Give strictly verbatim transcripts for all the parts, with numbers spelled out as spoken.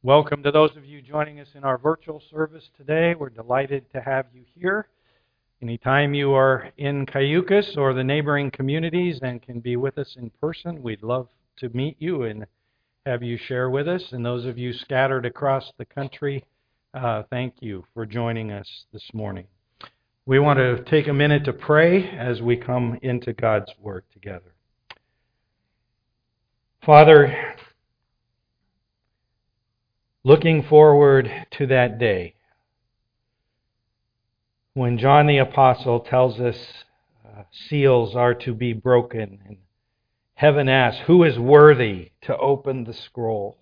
Welcome to those of you joining us in our virtual service today. We're delighted to have you here. Anytime you are in Cayucas or the neighboring communities and can be with us in person, we'd love to meet you and have you share with us. And those of you scattered across the country, uh, thank you for joining us this morning. We want to take a minute to pray as we come into God's Word together. Father, looking forward to that day when John the Apostle tells us uh, seals are to be broken and heaven asks, who is worthy to open the scroll?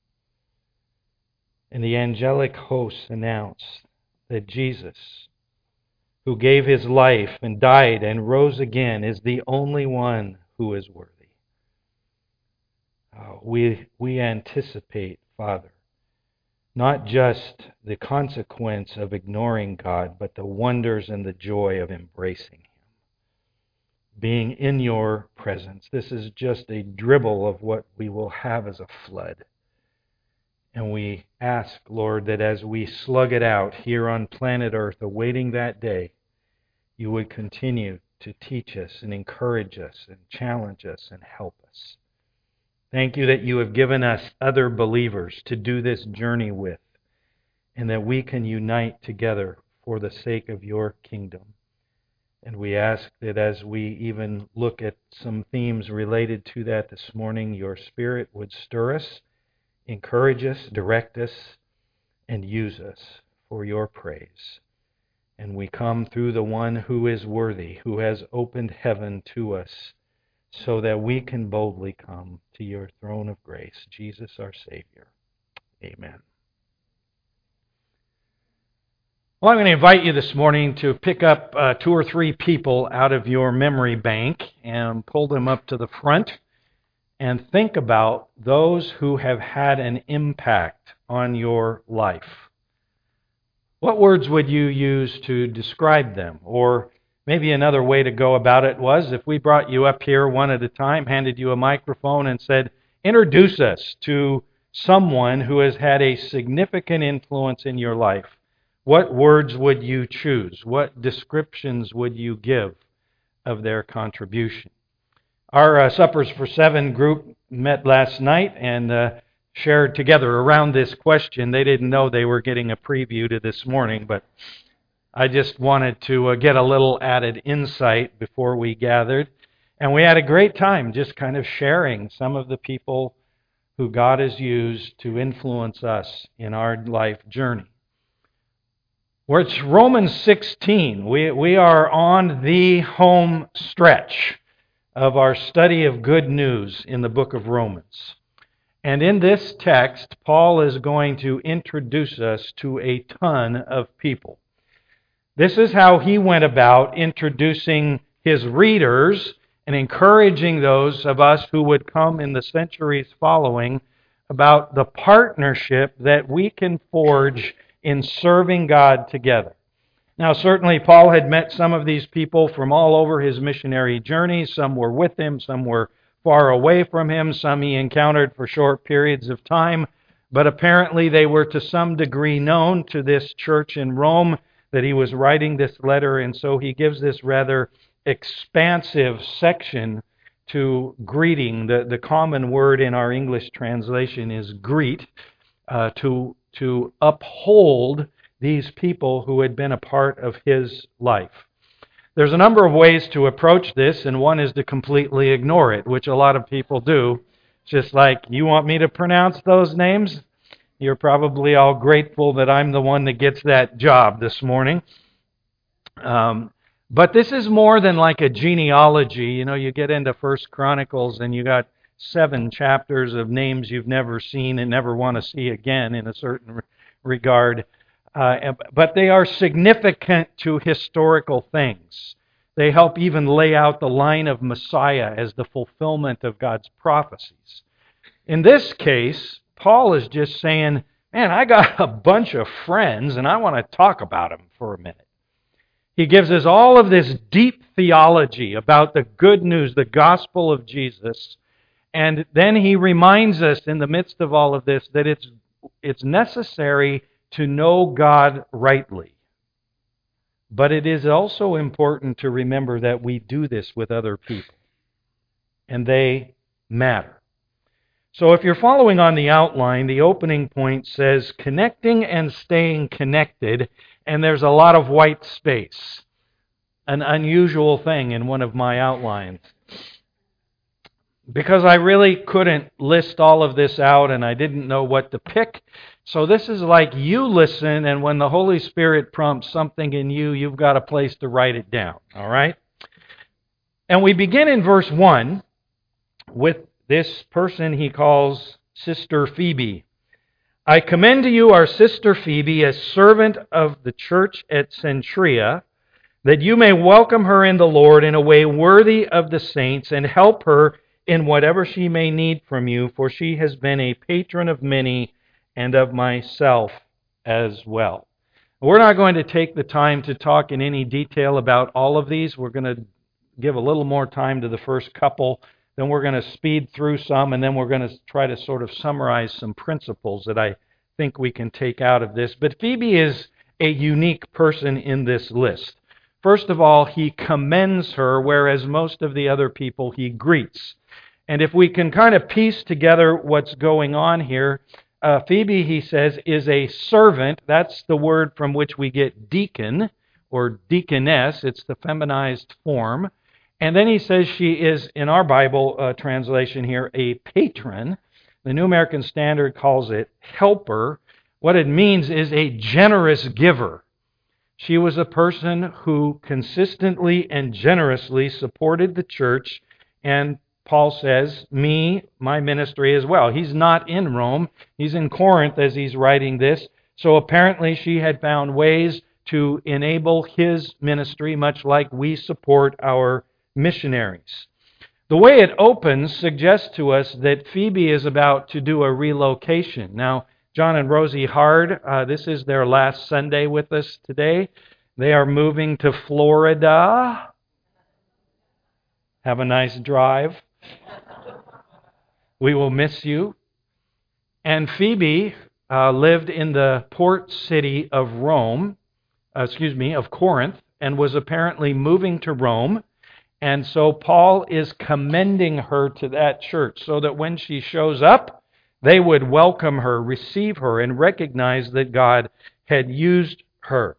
And the angelic hosts announce that Jesus, who gave his life and died and rose again, is the only one who is worthy. Uh, we, we anticipate, Father, not just the consequence of ignoring God, but the wonders and the joy of embracing Him. Being in your presence. This is just a dribble of what we will have as a flood. And we ask, Lord, that as we slug it out here on planet Earth, awaiting that day, you would continue to teach us and encourage us and challenge us and help us. Thank you that you have given us other believers to do this journey with, and that we can unite together for the sake of your kingdom. And we ask that as we even look at some themes related to that this morning, your Spirit would stir us, encourage us, direct us, and use us for your praise. And we come through the one who is worthy, who has opened heaven to us, so that we can boldly come to your throne of grace, Jesus our Savior. Amen. Well, I'm going to invite you this morning to pick up uh, two or three people out of your memory bank and pull them up to the front and think about those who have had an impact on your life. What words would you use to describe them? Or maybe another way to go about it was if we brought you up here one at a time, handed you a microphone and said, introduce us to someone who has had a significant influence in your life. What words would you choose? What descriptions would you give of their contribution? Our uh, Suppers for Seven group met last night and uh, shared together around this question. They didn't know they were getting a preview to this morning, but I just wanted to uh, get a little added insight before we gathered. And we had a great time just kind of sharing some of the people who God has used to influence us in our life journey. Where it's Romans sixteen. We, we are on the home stretch of our study of good news in the book of Romans. And in this text, Paul is going to introduce us to a ton of people. This is how he went about introducing his readers and encouraging those of us who would come in the centuries following about the partnership that we can forge in serving God together. Now, certainly Paul had met some of these people from all over his missionary journeys. Some were with him, some were far away from him, some he encountered for short periods of time. But apparently they were to some degree known to this church in Rome that he was writing this letter, and so he gives this rather expansive section to greeting. The, the common word in our English translation is greet, uh, to to uphold these people who had been a part of his life. There's a number of ways to approach this, and one is to completely ignore it, which a lot of people do. Just like, you want me to pronounce those names? You're probably all grateful that I'm the one that gets that job this morning. Um, but this is more than like a genealogy. You know, you get into First Chronicles and you got seven chapters of names you've never seen and never want to see again in a certain regard. Uh, but they are significant to historical things. They help even lay out the line of Messiah as the fulfillment of God's prophecies. In this case, Paul is just saying, man, I got a bunch of friends and I want to talk about them for a minute. He gives us all of this deep theology about the good news, the gospel of Jesus. And then he reminds us in the midst of all of this that it's it's necessary to know God rightly. But it is also important to remember that we do this with other people, and they matter. So if you're following on the outline, the opening point says connecting and staying connected, and there's a lot of white space, an unusual thing in one of my outlines. Because I really couldn't list all of this out and I didn't know what to pick. So this is like you listen, and when the Holy Spirit prompts something in you, you've got a place to write it down. All right? And we begin in verse one with this person he calls Sister Phoebe. I commend to you our sister Phoebe, a servant of the church at Cenchrea, that you may welcome her in the Lord in a way worthy of the saints, and help her in whatever she may need from you, for she has been a patron of many and of myself as well. We're not going to take the time to talk in any detail about all of these. We're going to give a little more time to the first couple, then we're going to speed through some, and then we're going to try to sort of summarize some principles that I think we can take out of this. But Phoebe is a unique person in this list. First of all, he commends her, whereas most of the other people he greets. And if we can kind of piece together what's going on here, uh, Phoebe, he says, is a servant. That's the word from which we get deacon or deaconess. It's the feminized form. And then he says she is, in our Bible uh, translation here, a patron. The New American Standard calls it helper. What it means is a generous giver. She was a person who consistently and generously supported the church, and Paul says, me, my ministry as well. He's not in Rome. He's in Corinth as he's writing this. So apparently she had found ways to enable his ministry, much like we support our missionaries. The way it opens suggests to us that Phoebe is about to do a relocation. Now, John and Rosie Hard, uh, this is their last Sunday with us today. They are moving to Florida. Have a nice drive. We will miss you. And Phoebe uh, lived in the port city of Rome, uh, excuse me, of Corinth, and was apparently moving to Rome. And so Paul is commending her to that church so that when she shows up, they would welcome her, receive her, and recognize that God had used her.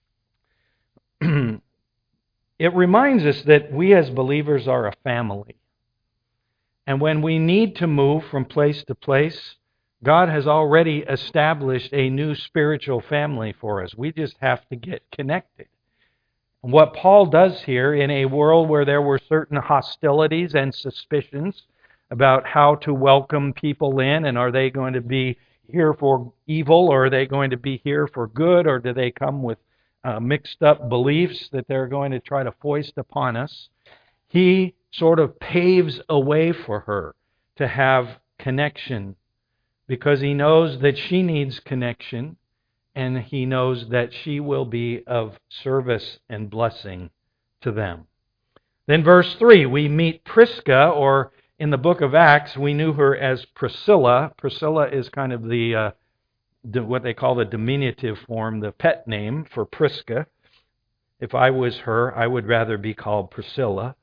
It reminds us that we as believers are a family. And when we need to move from place to place, God has already established a new spiritual family for us. We just have to get connected. And what Paul does here, in a world where there were certain hostilities and suspicions about how to welcome people in, and are they going to be here for evil, or are they going to be here for good, or do they come with uh, mixed up beliefs that they're going to try to foist upon us, he sort of paves a way for her to have connection, because he knows that she needs connection, and he knows that she will be of service and blessing to them. Then verse three, we meet Prisca, or in the book of Acts, we knew her as Priscilla. Priscilla is kind of the uh, what they call the diminutive form, the pet name for Prisca. If I was her, I would rather be called Priscilla.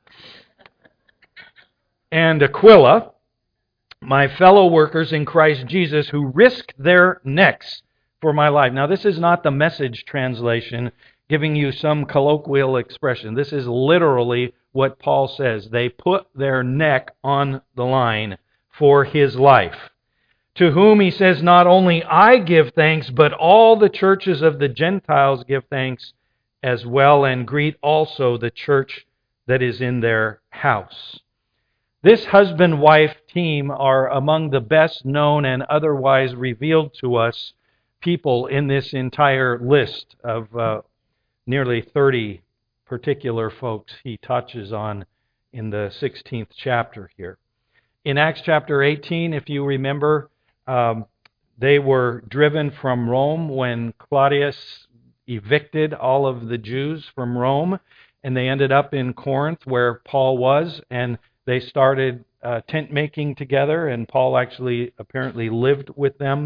And Aquila, my fellow workers in Christ Jesus, who risked their necks for my life. Now, this is not the Message translation giving you some colloquial expression. This is literally what Paul says. They put their neck on the line for his life. To whom he says, not only I give thanks, but all the churches of the Gentiles give thanks as well, and greet also the church that is in their house. This husband-wife team are among the best known and otherwise revealed to us people in this entire list of uh, nearly thirty particular folks he touches on in the sixteenth chapter here. In Acts chapter eighteen, if you remember, um, they were driven from Rome when Claudius evicted all of the Jews from Rome, and they ended up in Corinth where Paul was, and they started uh, tent making together, and Paul actually apparently lived with them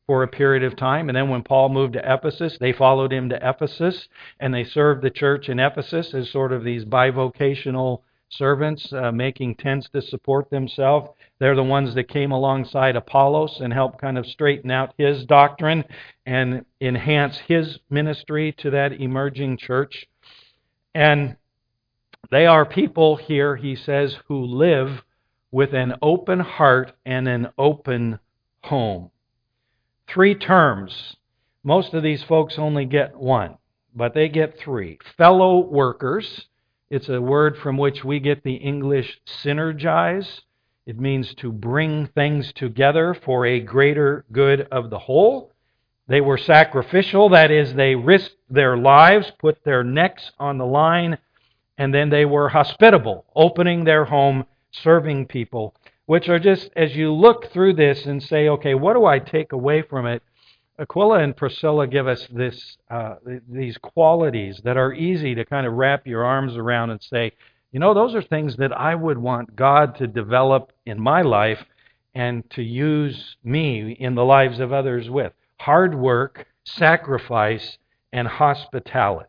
for a period of time. And then when Paul moved to Ephesus, they followed him to Ephesus, and they served the church in Ephesus as sort of these bivocational servants, uh, making tents to support themselves. They're the ones that came alongside Apollos and helped kind of straighten out his doctrine and enhance his ministry to that emerging church. And they are people here, he says, who live with an open heart and an open home. Three terms. Most of these folks only get one, but they get three. Fellow workers. It's a word from which we get the English synergize. It means to bring things together for a greater good of the whole. They were sacrificial, that is, they risked their lives, put their necks on the line, and then they were hospitable, opening their home, serving people, which are just, as you look through this and say, okay, what do I take away from it? Aquila and Priscilla give us this, uh, these qualities that are easy to kind of wrap your arms around and say, you know, those are things that I would want God to develop in my life and to use me in the lives of others with. Hard work, sacrifice, and hospitality.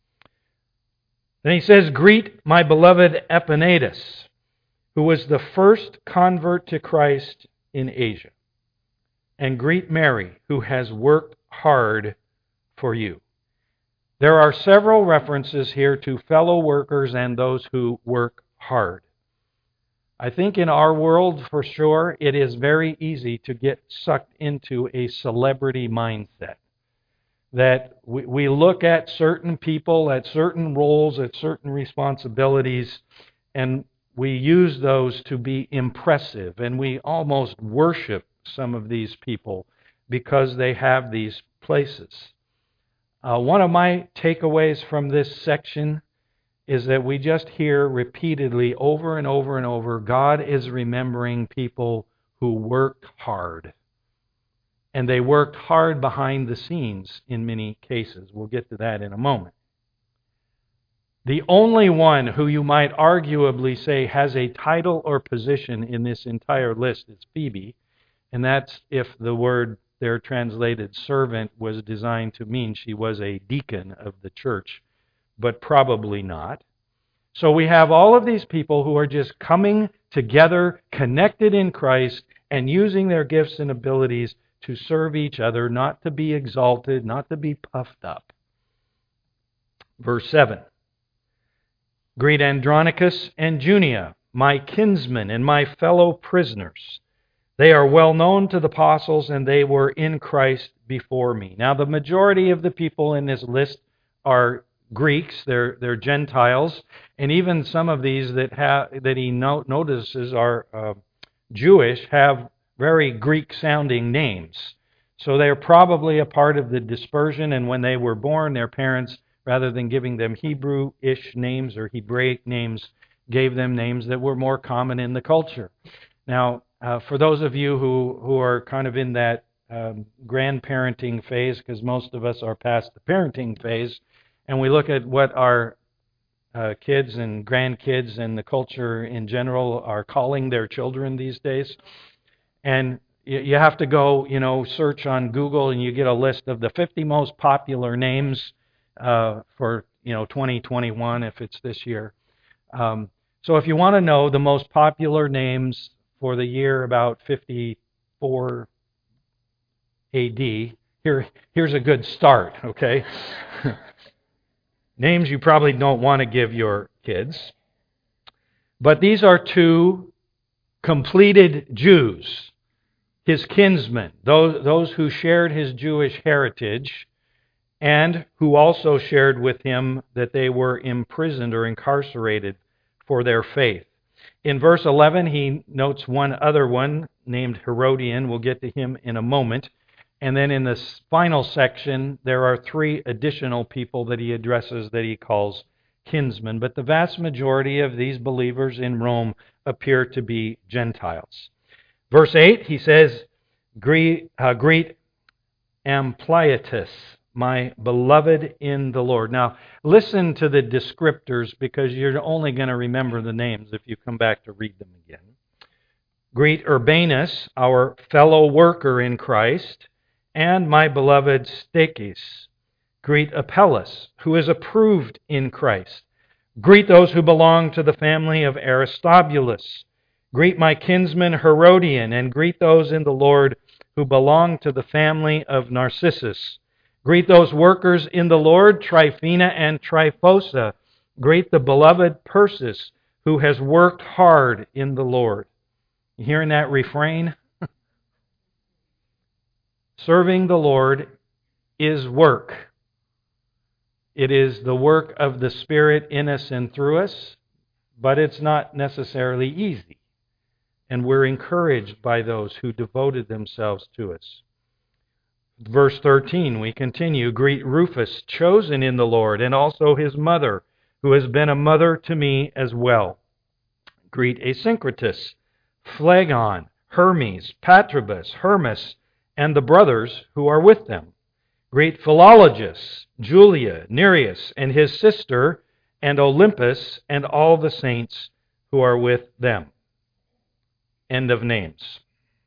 Then he says, greet my beloved Epaenetus, who was the first convert to Christ in Asia. And greet Mary, who has worked hard for you. There are several references here to fellow workers and those who work hard. I think in our world, for sure, it is very easy to get sucked into a celebrity mindset. That we, we look at certain people, at certain roles, at certain responsibilities, and we use those to be impressive, and we almost worship some of these people because they have these places. Uh, one of my takeaways from this section is that we just hear repeatedly over and over and over, God is remembering people who worked hard. And they worked hard behind the scenes in many cases. We'll get to that in a moment. The only one who you might arguably say has a title or position in this entire list is Phoebe. And that's if the word there translated servant was designed to mean she was a deacon of the church, but probably not. So we have all of these people who are just coming together, connected in Christ, and using their gifts and abilities to serve each other, not to be exalted, not to be puffed up. Verse seven. Greet Andronicus and Junia, my kinsmen and my fellow prisoners. They are well known to the apostles, and they were in Christ before me. Now, the majority of the people in this list are Greeks, they're, they're Gentiles, and even some of these that have, that he no, notices are uh, Jewish have very Greek-sounding names. So they're probably a part of the dispersion, and when they were born, their parents, rather than giving them Hebrew-ish names or Hebraic names, gave them names that were more common in the culture. Now, uh, for those of you who, who are kind of in that um, grandparenting phase, because most of us are past the parenting phase, and we look at what our uh, kids and grandkids and the culture in general are calling their children these days, and you, you have to go, you know, search on Google, and you get a list of the fifty most popular names uh, for, you know, twenty twenty-one, if it's this year. Um, so if you want to know the most popular names for the year about fifty-four A D, here, here's a good start, okay? Names you probably don't want to give your kids. But these are two completed Jews, his kinsmen, those, those who shared his Jewish heritage, and who also shared with him that they were imprisoned or incarcerated for their faith. In verse eleven, he notes one other one named Herodian. We'll get to him in a moment. And then in the final section, there are three additional people that he addresses that he calls kinsmen. But the vast majority of these believers in Rome appear to be Gentiles. Verse eight, he says, Greet, uh, greet Ampliatus, my beloved in the Lord. Now, listen to the descriptors, because you're only going to remember the names if you come back to read them again. Greet Urbanus, our fellow worker in Christ, and my beloved Stachys. Greet Apelles, who is approved in Christ. Greet those who belong to the family of Aristobulus. Greet my kinsman Herodian, and greet those in the Lord who belong to the family of Narcissus. Greet those workers in the Lord, Tryphena and Tryphosa. Greet the beloved Persis, who has worked hard in the Lord. You hearing that refrain? Serving the Lord is work. It is the work of the Spirit in us and through us, but it's not necessarily easy. And we're encouraged by those who devoted themselves to us. Verse thirteen, we continue. Greet Rufus, chosen in the Lord, and also his mother, who has been a mother to me as well. Greet Asyncritus, Phlegon, Hermes, Patrobas, Hermas, and the brothers who are with them. Greet Philologus, Julia, Nereus, and his sister, and Olympus, and all the saints who are with them. End of names.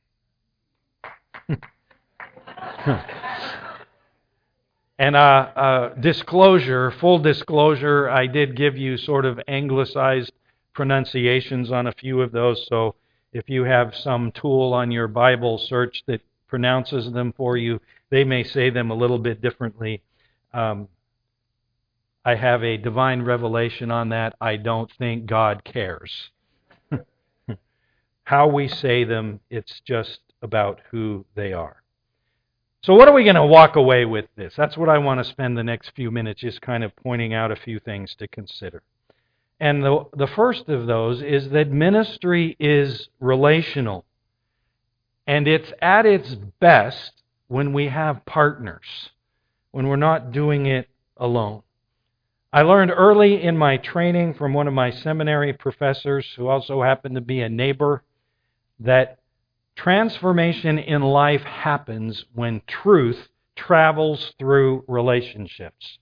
And uh, uh, disclosure, full disclosure, I did give you sort of anglicized pronunciations on a few of those, so if you have some tool on your Bible search that pronounces them for you, they may say them a little bit differently. Um, I have a divine revelation on that. I don't think God cares. How we say them, it's just about who they are. So what are we going to walk away with this? That's what I want to spend the next few minutes just kind of pointing out a few things to consider. And the, the first of those is that ministry is relational. And it's at its best when we have partners, when we're not doing it alone. I learned early in my training from one of my seminary professors, who also happened to be a neighbor, that transformation in life happens when truth travels through relationships.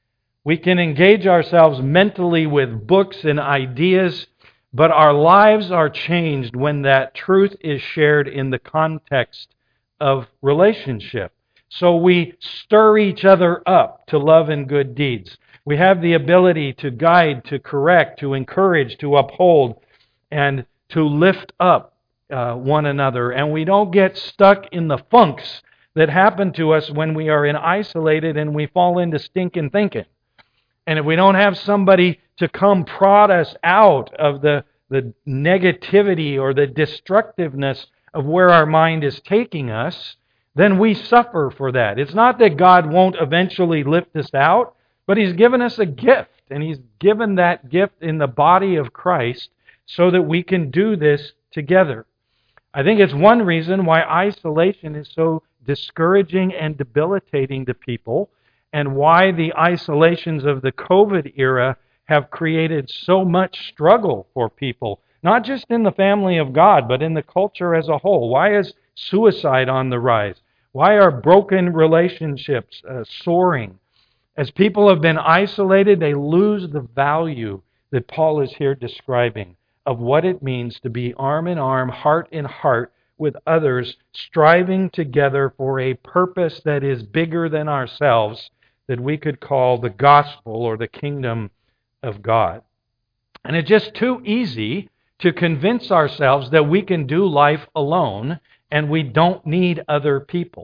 We can engage ourselves mentally with books and ideas, but our lives are changed when that truth is shared in the context of relationship. So we stir each other up to love and good deeds. We have the ability to guide, to correct, to encourage, to uphold, and to lift up uh, one another. And we don't get stuck in the funks that happen to us when we are in isolated and we fall into stinking thinking. And if we don't have somebody to come prod us out of the, the negativity or the destructiveness of where our mind is taking us, then we suffer for that. It's not that God won't eventually lift us out, but He's given us a gift, and He's given that gift in the body of Christ so that we can do this together. I think it's one reason why isolation is so discouraging and debilitating to people, and why the isolations of the COVID era have created so much struggle for people, not just in the family of God, but in the culture as a whole. Why is suicide on the rise? Why are broken relationships uh, soaring? As people have been isolated, they lose the value that Paul is here describing of what it means to be arm in arm, heart in heart with others, striving together for a purpose that is bigger than ourselves, that we could call the gospel or the kingdom of God. And it's just too easy to convince ourselves that we can do life alone and we don't need other people.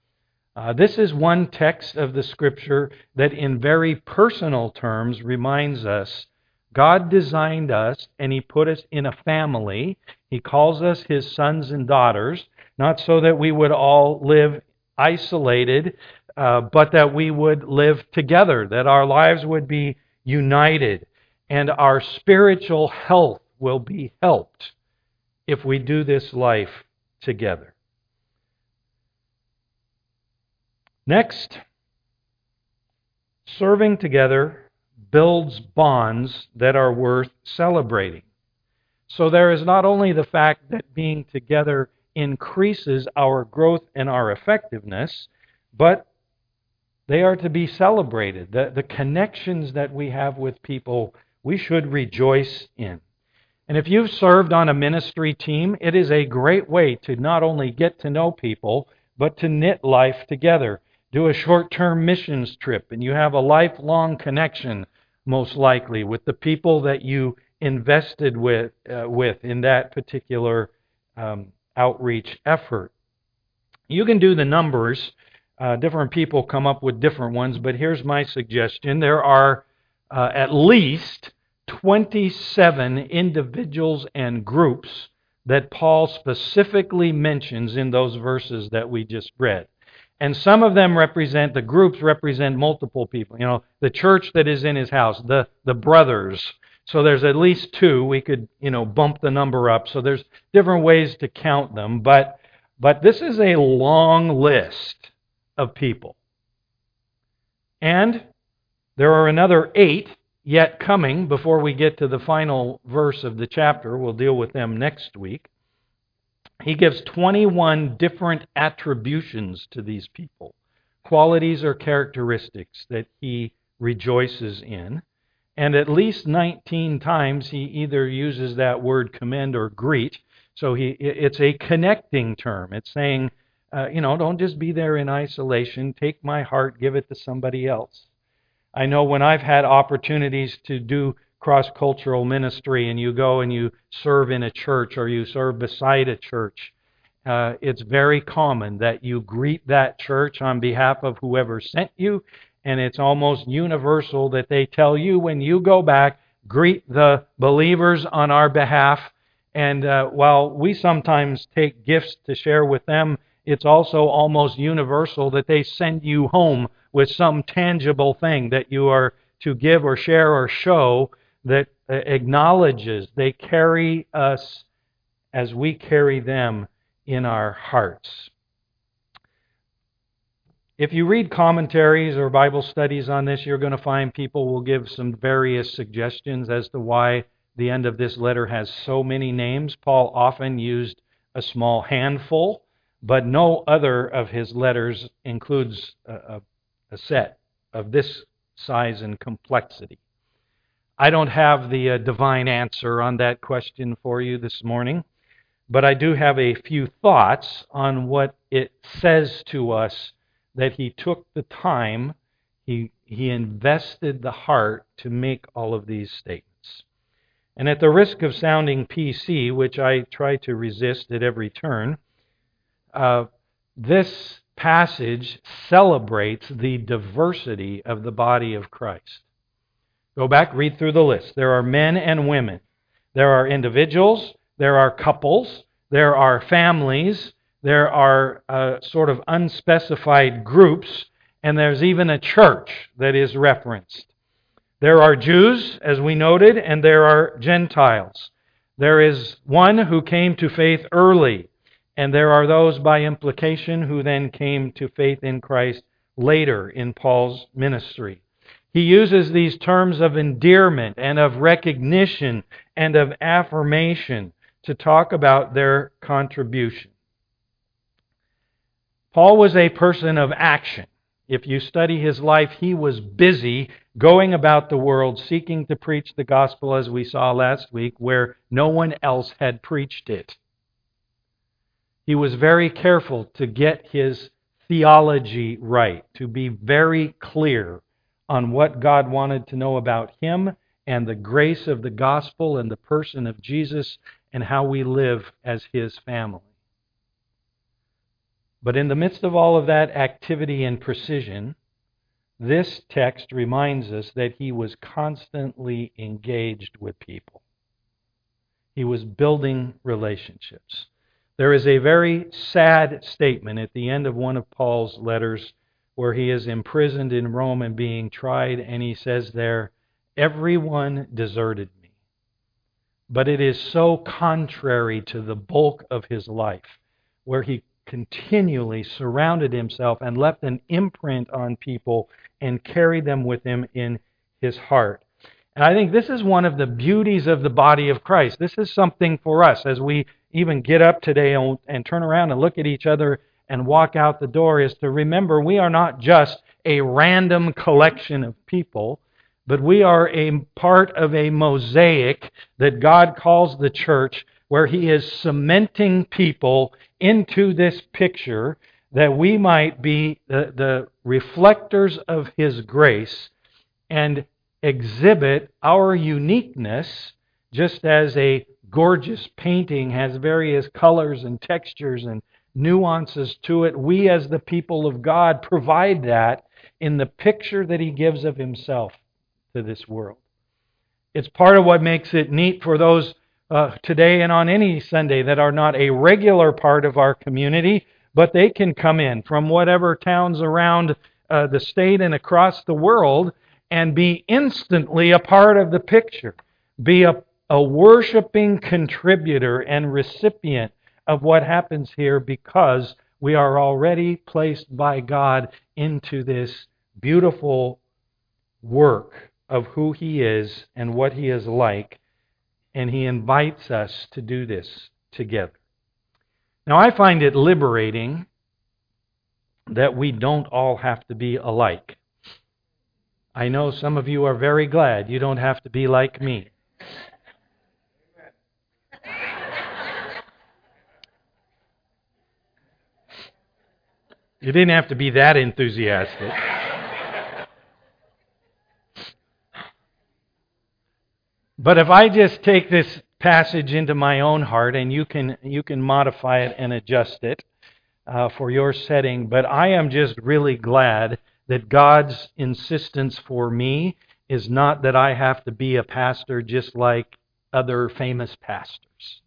Uh, this is one text of the Scripture that in very personal terms reminds us God designed us and He put us in a family. He calls us His sons and daughters, not so that we would all live isolated, uh, but that we would live together, that our lives would be united, and our spiritual health will be helped if we do this life together. Next, serving together builds bonds that are worth celebrating. So there is not only the fact that being together increases our growth and our effectiveness, but they are to be celebrated. The, the connections that we have with people, we should rejoice in. And if you've served on a ministry team, it is a great way to not only get to know people, but to knit life together. Do a short-term missions trip, and you have a lifelong connection, most likely, with the people that you invested with, uh, with in that particular um, outreach effort. You can do the numbers. Uh, different people come up with different ones, but here's my suggestion. There are uh, at least twenty-seven individuals and groups that Paul specifically mentions in those verses that we just read. And some of them represent, the groups represent multiple people. You know, the church that is in his house, the, the brothers. So there's at least two. We could, you know, bump the number up. So there's different ways to count them. But, but this is a long list of people. And there are another eight yet coming before we get to the final verse of the chapter. We'll deal with them next week. He gives twenty-one different attributions to these people, qualities or characteristics that he rejoices in. And at least nineteen times he either uses that word commend or greet. So he, it's a connecting term. It's saying, uh, you know, don't just be there in isolation. Take my heart, give it to somebody else. I know when I've had opportunities to do cross-cultural ministry and you go and you serve in a church or you serve beside a church, uh, it's very common that you greet that church on behalf of whoever sent you, and it's almost universal that they tell you when you go back, greet the believers on our behalf. And uh, while we sometimes take gifts to share with them, it's also almost universal that they send you home with some tangible thing that you are to give or share or show that acknowledges they carry us as we carry them in our hearts. If you read commentaries or Bible studies on this, you're going to find people will give some various suggestions as to why the end of this letter has so many names. Paul often used a small handful, but no other of his letters includes a, a set of this size and complexity. I don't have the uh, divine answer on that question for you this morning, but I do have a few thoughts on what it says to us that he took the time, he, he invested the heart to make all of these statements. And at the risk of sounding P C, which I try to resist at every turn, uh, this passage celebrates the diversity of the body of Christ. Go back, read through the list. There are men and women. There are individuals. There are couples. There are families. There are uh, sort of unspecified groups. And there's even a church that is referenced. There are Jews, as we noted, and there are Gentiles. There is one who came to faith early, and there are those by implication who then came to faith in Christ later in Paul's ministry. He uses these terms of endearment and of recognition and of affirmation to talk about their contribution. Paul was a person of action. If you study his life, he was busy going about the world seeking to preach the gospel, as we saw last week, where no one else had preached it. He was very careful to get his theology right, to be very clear on what God wanted to know about him and the grace of the gospel and the person of Jesus and how we live as his family. But in the midst of all of that activity and precision, this text reminds us that he was constantly engaged with people. He was building relationships. There is a very sad statement at the end of one of Paul's letters where he is imprisoned in Rome and being tried, and he says there, "Everyone deserted me." But it is so contrary to the bulk of his life, where he continually surrounded himself and left an imprint on people and carried them with him in his heart. And I think this is one of the beauties of the body of Christ. This is something for us as we even get up today and, and turn around and look at each other and walk out the door, is to remember we are not just a random collection of people, but we are a part of a mosaic that God calls the church, where he is cementing people into this picture that we might be the, the reflectors of His grace and exhibit our uniqueness, just as a gorgeous painting has various colors and textures and nuances to it. We, as the people of God, provide that in the picture that He gives of Himself to this world. It's part of what makes it neat for those uh, today and on any Sunday that are not a regular part of our community, but they can come in from whatever towns around uh, the state and across the world and be instantly a part of the picture, be a, a worshiping contributor and recipient of what happens here, because we are already placed by God into this beautiful work of who He is and what He is like, and He invites us to do this together. Now, I find it liberating that we don't all have to be alike. I know some of you are very glad you don't have to be like me. You didn't have to be that enthusiastic. But if I just take this passage into my own heart, and you can you can modify it and adjust it uh, for your setting, but I am just really glad that God's insistence for me is not that I have to be a pastor just like other famous pastors.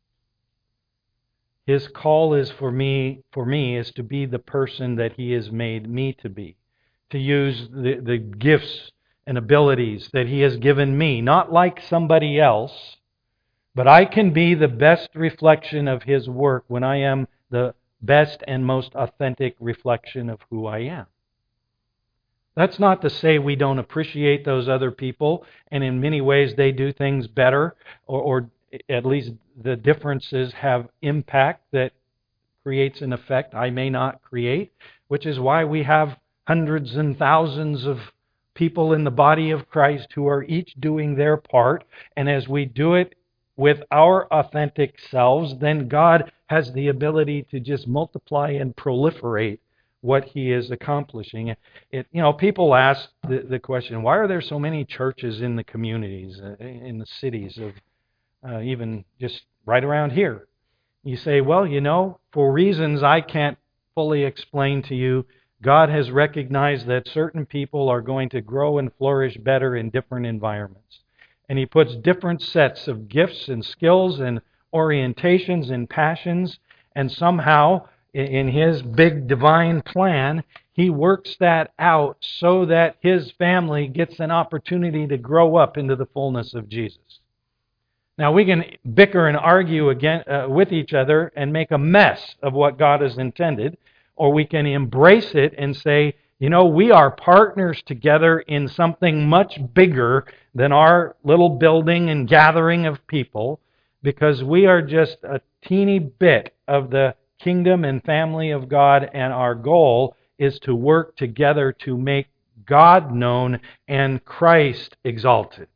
His call is for me for me is to be the person that He has made me to be, to use the, the gifts and abilities that He has given me, not like somebody else, but I can be the best reflection of His work when I am the best and most authentic reflection of who I am. That's not to say we don't appreciate those other people, and in many ways they do things better, or, or at least the differences have impact that creates an effect I may not create, which is why we have hundreds and thousands of people in the body of Christ who are each doing their part. And as we do it with our authentic selves, then God has the ability to just multiply and proliferate what He is accomplishing. It, you know, people ask the, the question, why are there so many churches in the communities, uh, in the cities of uh, even just right around here? You say, well, you know, for reasons I can't fully explain to you, God has recognized that certain people are going to grow and flourish better in different environments. And He puts different sets of gifts and skills and orientations and passions, and somehow in His big divine plan, He works that out so that His family gets an opportunity to grow up into the fullness of Jesus. Now, we can bicker and argue again uh, with each other and make a mess of what God has intended, or we can embrace it and say, you know, we are partners together in something much bigger than our little building and gathering of people, because we are just a teeny bit of the kingdom and family of God, and our goal is to work together to make God known and Christ exalted.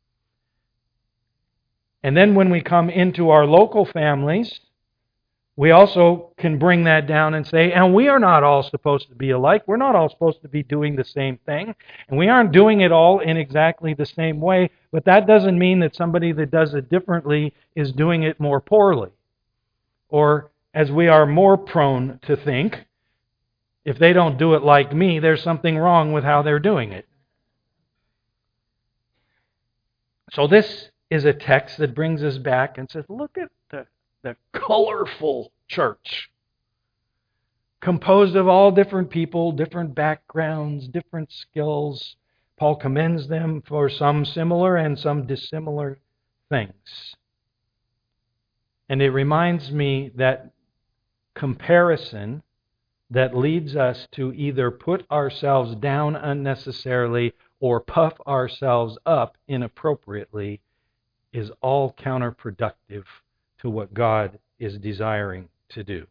And then when we come into our local families, we also can bring that down and say, and we are not all supposed to be alike. We're not all supposed to be doing the same thing. And we aren't doing it all in exactly the same way. But that doesn't mean that somebody that does it differently is doing it more poorly. Or, as we are more prone to think, if they don't do it like me, there's something wrong with how they're doing it. So this is a text that brings us back and says, look at the, the colorful church, composed of all different people, different backgrounds, different skills. Paul commends them for some similar and some dissimilar things. And it reminds me that comparison that leads us to either put ourselves down unnecessarily or puff ourselves up inappropriately is all counterproductive to what God is desiring to do.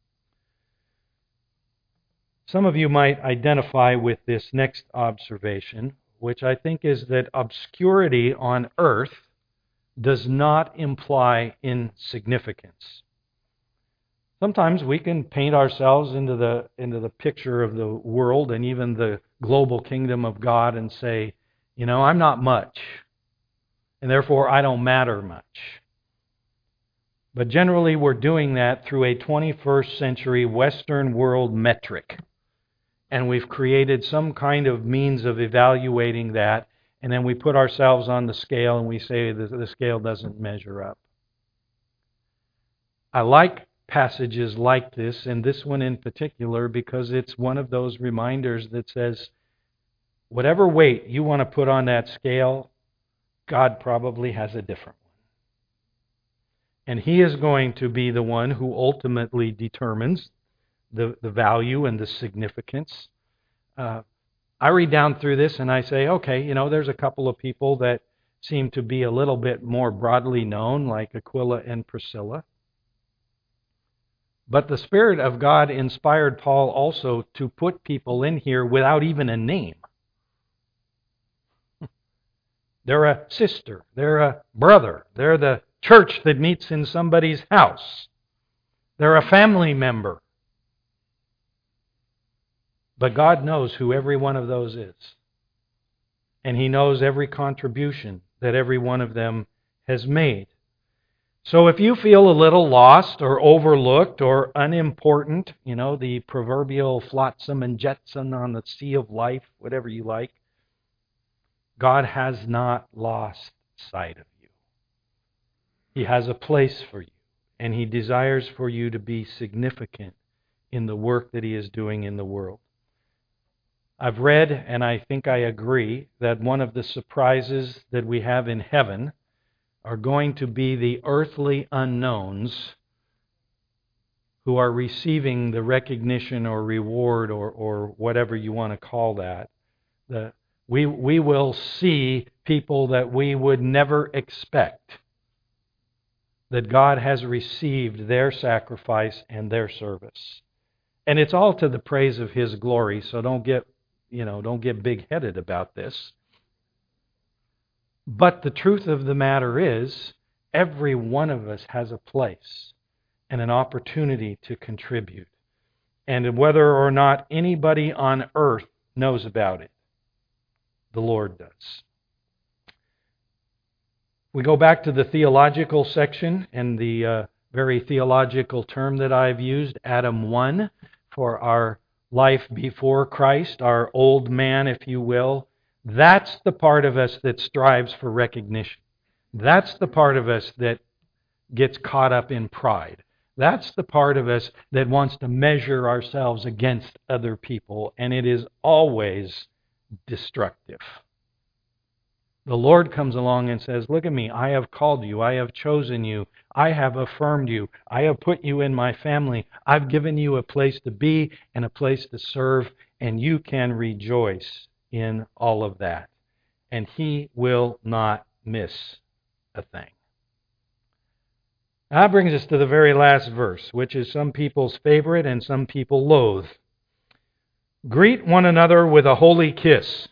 Some of you might identify with this next observation, which I think is that obscurity on earth does not imply insignificance. Sometimes we can paint ourselves into the into the picture of the world and even the global kingdom of God and say, you know, I'm not much, and therefore I don't matter much. But generally we're doing that through a twenty-first century Western world metric. And we've created some kind of means of evaluating that, and then we put ourselves on the scale and we say the, the scale doesn't measure up. I like passages like this, and this one in particular, because it's one of those reminders that says, whatever weight you want to put on that scale, God probably has a different one. And He is going to be the one who ultimately determines the, the value and the significance. Uh, I read down through this and I say, okay, you know, there's a couple of people that seem to be a little bit more broadly known, like Aquila and Priscilla. But the Spirit of God inspired Paul also to put people in here without even a name. They're a sister. They're a brother. They're the church that meets in somebody's house. They're a family member. But God knows who every one of those is. And He knows every contribution that every one of them has made. So if you feel a little lost or overlooked or unimportant, you know, the proverbial flotsam and jetsam on the sea of life, whatever you like, God has not lost sight of you. He has a place for you, and He desires for you to be significant in the work that He is doing in the world. I've read, and I think I agree, that one of the surprises that we have in heaven are going to be the earthly unknowns who are receiving the recognition or reward or, or whatever you want to call that. The, we, we will see people that we would never expect, that God has received their sacrifice and their service. And it's all to the praise of His glory, so don't get, you know, don't get big-headed about this. But the truth of the matter is, every one of us has a place and an opportunity to contribute. And whether or not anybody on earth knows about it, the Lord does. We go back to the theological section and the uh, very theological term that I've used, Adam one, for our life before Christ, our old man, if you will. That's the part of us that strives for recognition. That's the part of us that gets caught up in pride. That's the part of us that wants to measure ourselves against other people, and it is always destructive. The Lord comes along and says, look at me, I have called you, I have chosen you, I have affirmed you, I have put you in my family, I've given you a place to be and a place to serve, and you can rejoice in all of that. And He will not miss a thing. That brings us to the very last verse, which is some people's favorite and some people loathe. Greet one another with a holy kiss.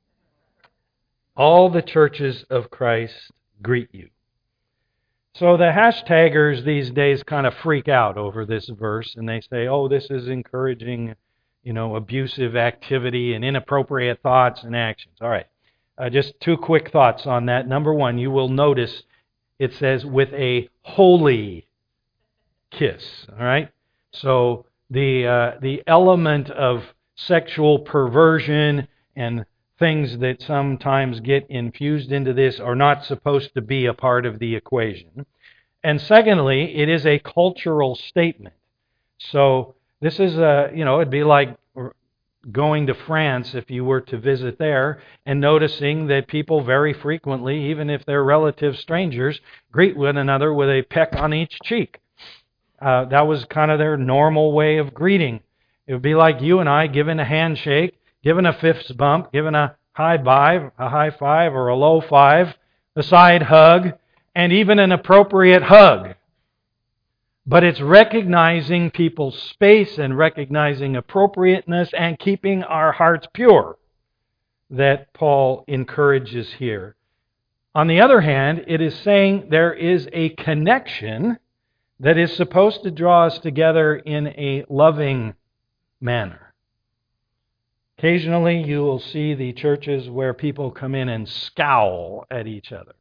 All the churches of Christ greet you. So the hashtaggers these days kind of freak out over this verse, and they say, oh, this is encouraging, you know, abusive activity and inappropriate thoughts and actions. All right, uh, just two quick thoughts on that. Number one, you will notice it says with a holy kiss. All right, so the uh, the element of sexual perversion and things that sometimes get infused into this are not supposed to be a part of the equation. And secondly, it is a cultural statement. So this is a, you know, it'd be like going to France if you were to visit there and noticing that people very frequently, even if they're relative strangers, greet one another with a peck on each cheek. Uh, that was kind of their normal way of greeting. It would be like you and I giving a handshake, giving a fist bump, giving a high five, a high five or a low five, a side hug, and even an appropriate hug. But it's recognizing people's space and recognizing appropriateness and keeping our hearts pure that Paul encourages here. On the other hand, it is saying there is a connection that is supposed to draw us together in a loving manner. Occasionally, you will see the churches where people come in and scowl at each other.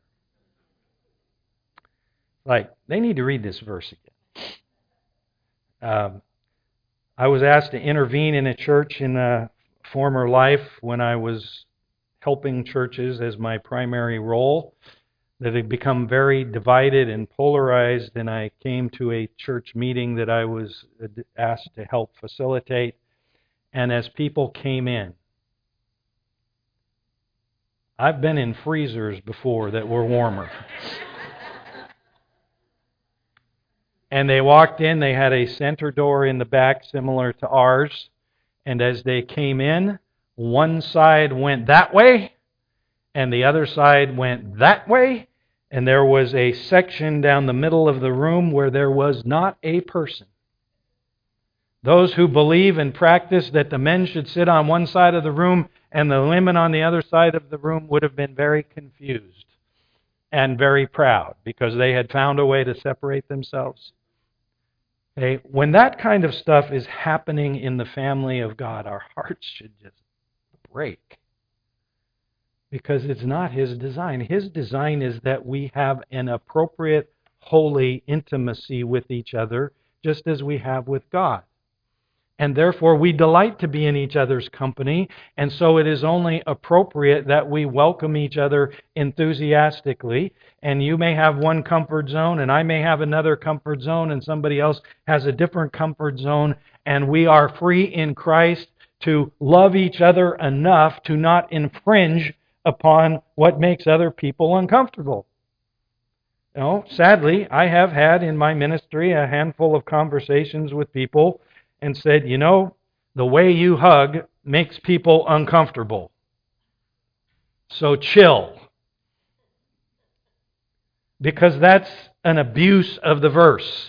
Like, they need to read this verse again. Um, I was asked to intervene in a church in a former life when I was helping churches as my primary role that had become very divided and polarized, and I came to a church meeting that I was asked to help facilitate. And as people came in, I've been in freezers before that were warmer. And they walked in, they had a center door in the back similar to ours. And as they came in, one side went that way, and the other side went that way. And there was a section down the middle of the room where there was not a person. Those who believe and practice that the men should sit on one side of the room and the women on the other side of the room would have been very confused and very proud because they had found a way to separate themselves. Okay? When that kind of stuff is happening in the family of God, our hearts should just break. Because it's not His design. His design is that we have an appropriate, holy intimacy with each other, just as we have with God. And therefore, we delight to be in each other's company, and so it is only appropriate that we welcome each other enthusiastically. And you may have one comfort zone, and I may have another comfort zone, and somebody else has a different comfort zone, and we are free in Christ to love each other enough to not infringe upon what makes other people uncomfortable. You know, sadly, I have had in my ministry a handful of conversations with people and said, you know, the way you hug makes people uncomfortable. So chill. Because that's an abuse of the verse.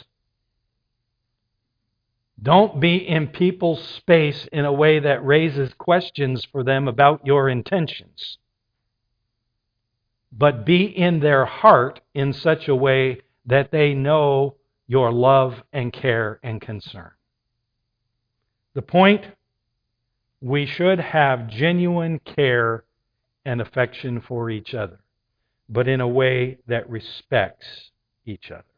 Don't be in people's space in a way that raises questions for them about your intentions. But be in their heart in such a way that they know your love and care and concern. The point, we should have genuine care and affection for each other, but in a way that respects each other.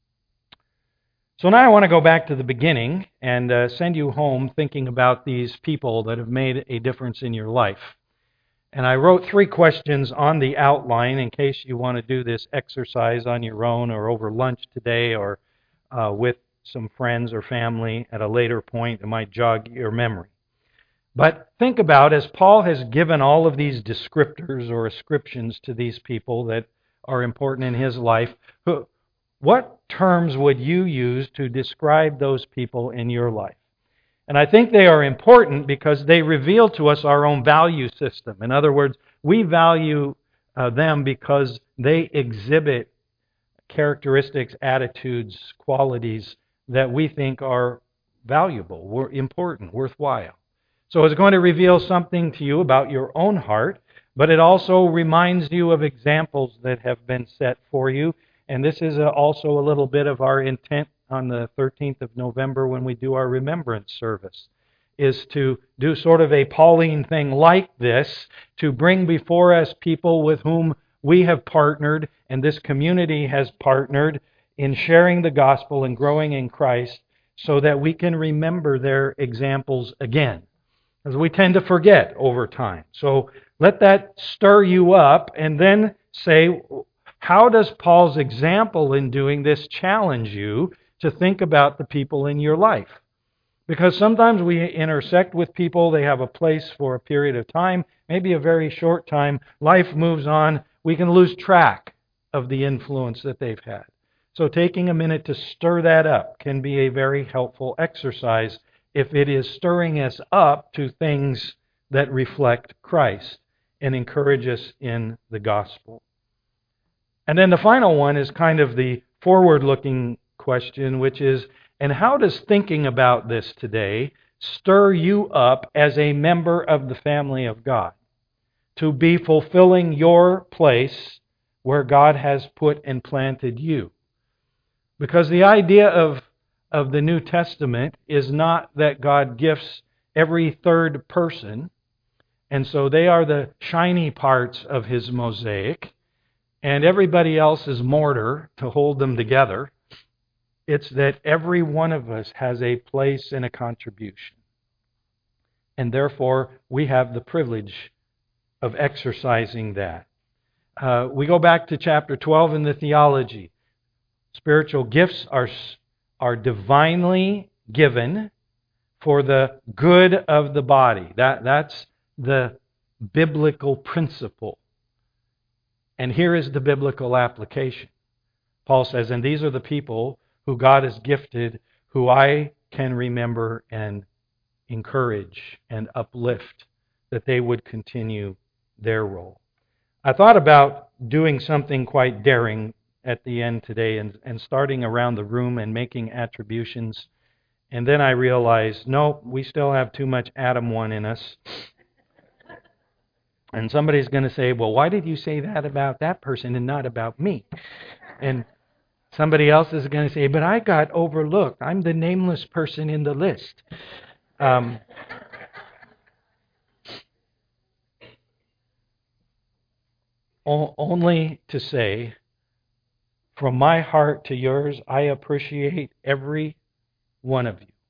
So now I want to go back to the beginning and uh, send you home thinking about these people that have made a difference in your life. And I wrote three questions on the outline in case you want to do this exercise on your own or over lunch today or uh, with some friends or family at a later point. It might jog your memory. But think about, as Paul has given all of these descriptors or ascriptions to these people that are important in his life, what terms would you use to describe those people in your life? And I think they are important because they reveal to us our own value system. In other words, we value uh, them because they exhibit characteristics, attitudes, qualities that we think are valuable, were important, worthwhile. So it's going to reveal something to you about your own heart, but it also reminds you of examples that have been set for you. And this is a, also a little bit of our intent on the thirteenth of November when we do our remembrance service, is to do sort of a Pauline thing like this, to bring before us people with whom we have partnered and this community has partnered in sharing the gospel and growing in Christ so that we can remember their examples again, as we tend to forget over time. So let that stir you up and then say, how does Paul's example in doing this challenge you to think about the people in your life? Because sometimes we intersect with people, they have a place for a period of time, maybe a very short time, life moves on, we can lose track of the influence that they've had. So taking a minute to stir that up can be a very helpful exercise if it is stirring us up to things that reflect Christ and encourage us in the gospel. And then the final one is kind of the forward-looking question, which is, and how does thinking about this today stir you up as a member of the family of God to be fulfilling your place where God has put and planted you? Because the idea of, of the New Testament is not that God gifts every third person, and so they are the shiny parts of His mosaic, and everybody else is mortar to hold them together. It's that every one of us has a place and a contribution. And therefore, we have the privilege of exercising that. Uh, we go back to chapter twelve in the theology. Spiritual gifts are, are divinely given for the good of the body. That, that's the biblical principle. And here is the biblical application. Paul says, and these are the people who God has gifted, who I can remember and encourage and uplift, that they would continue their role. I thought about doing something quite daring at the end today and, and starting around the room and making attributions. And then I realized, no, we still have too much Adam one in us. And somebody's going to say, well, why did you say that about that person and not about me? And somebody else is going to say, but I got overlooked. I'm the nameless person in the list. Um, o- only to say, from my heart to yours, I appreciate every one of you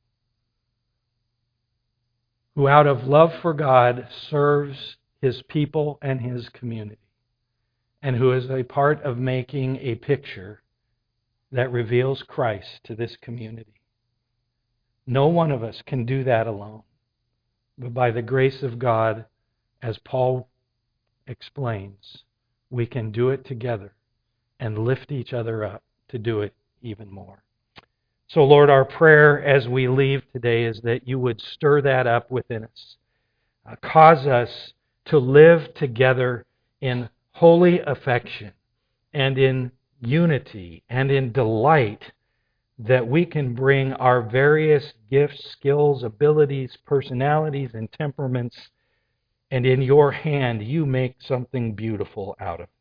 who out of love for God serves His people and His community, and who is a part of making a picture that reveals Christ to this community. No one of us can do that alone, but by the grace of God, as Paul explains, we can do it together and lift each other up to do it even more. So, Lord, our prayer as we leave today is that you would stir that up within us. Uh, cause us to live together in holy affection and in unity and in delight, that we can bring our various gifts, skills, abilities, personalities, and temperaments, and in your hand you make something beautiful out of them.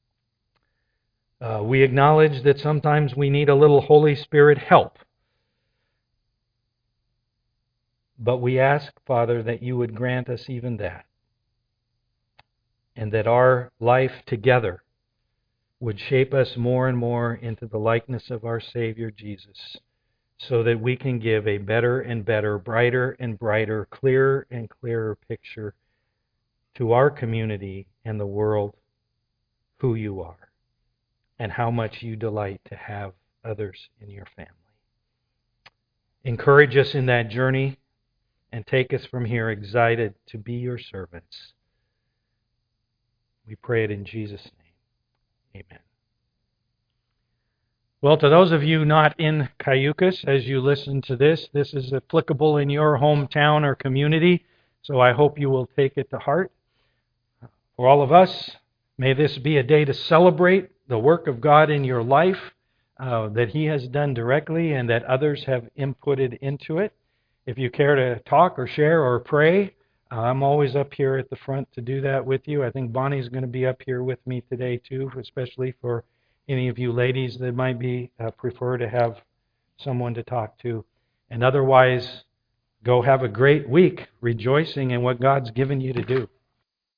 Uh, we acknowledge that sometimes we need a little Holy Spirit help. But we ask, Father, that you would grant us even that. And that our life together would shape us more and more into the likeness of our Savior Jesus, so that we can give a better and better, brighter and brighter, clearer and clearer picture to our community and the world who you are, and how much you delight to have others in your family. Encourage us in that journey and take us from here excited to be your servants. We pray it in Jesus' name. Amen. Well, to those of you not in Cayucas, as you listen to this, this is applicable in your hometown or community, so I hope you will take it to heart. For all of us, may this be a day to celebrate the work of God in your life, uh, that He has done directly and that others have inputted into it. If you care to talk or share or pray, uh, I'm always up here at the front to do that with you. I think Bonnie's going to be up here with me today too, especially for any of you ladies that might be uh, prefer to have someone to talk to. And otherwise, go have a great week rejoicing in what God's given you to do.